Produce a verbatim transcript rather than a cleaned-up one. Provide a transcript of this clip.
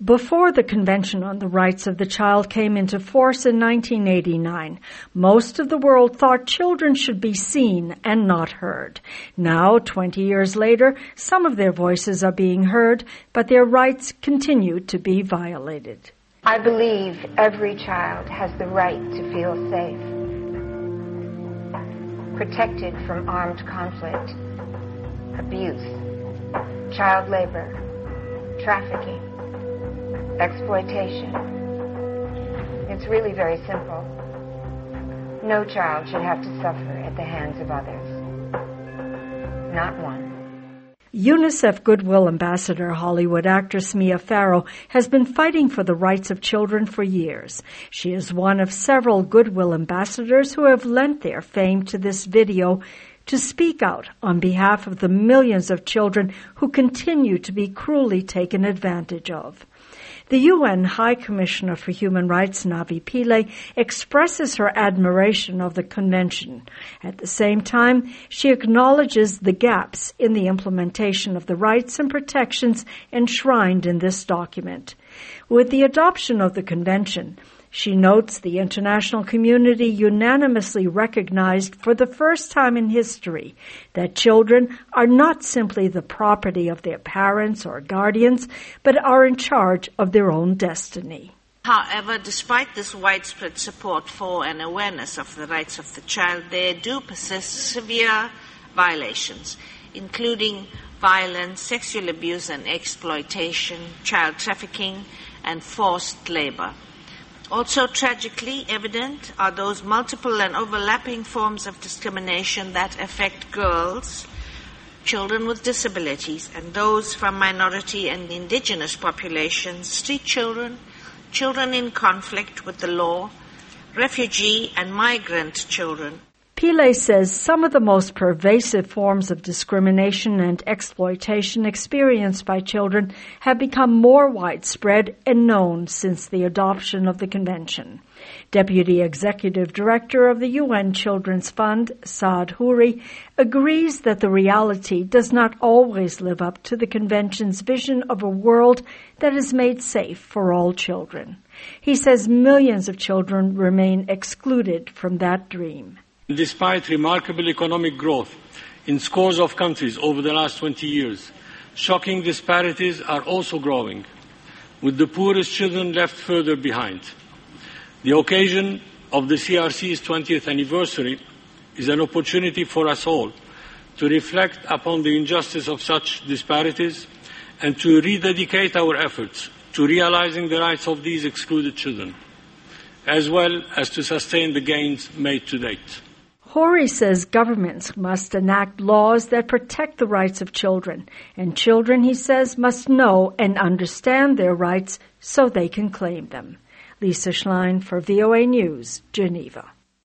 Before the Convention on the Rights of the Child came into force in nineteen eighty-nine, most of the world thought children should be seen and not heard. Now, twenty years later, some of their voices are being heard, but their rights continue to be violated. I believe every child has the right to feel safe, protected from armed conflict, abuse, child labor, trafficking, exploitation. It's really very simple. No child should have to suffer at the hands of others. Not one. UNICEF Goodwill Ambassador Hollywood actress Mia Farrow has been fighting for the rights of children for years. She is one of several Goodwill ambassadors who have lent their fame to this video to speak out on behalf of the millions of children who continue to be cruelly taken advantage of. The U N High Commissioner for Human Rights, Navi Pillay, expresses her admiration of the convention. At the same time, she acknowledges the gaps in the implementation of the rights and protections enshrined in this document. With the adoption of the convention, she notes the international community unanimously recognized for the first time in history that children are not simply the property of their parents or guardians, but are in charge of their own destiny. However, despite this widespread support for and awareness of the rights of the child, there do persist severe violations, including violence, sexual abuse and exploitation, child trafficking, and forced labor. Also tragically evident are those multiple and overlapping forms of discrimination that affect girls, children with disabilities, and those from minority and indigenous populations, street children, children in conflict with the law, refugee and migrant children. Pillay says some of the most pervasive forms of discrimination and exploitation experienced by children have become more widespread and known since the adoption of the convention. Deputy Executive Director of the U N Children's Fund, Saad Houri, agrees that the reality does not always live up to the convention's vision of a world that is made safe for all children. He says millions of children remain excluded from that dream. Despite remarkable economic growth in scores of countries over the last twenty years, shocking disparities are also growing, with the poorest children left further behind. The occasion of the C R C's twentieth anniversary is an opportunity for us all to reflect upon the injustice of such disparities and to rededicate our efforts to realizing the rights of these excluded children, as well as to sustain the gains made to date. Houri says governments must enact laws that protect the rights of children, and children, he says, must know and understand their rights so they can claim them. Lisa Schlein for V O A News, Geneva.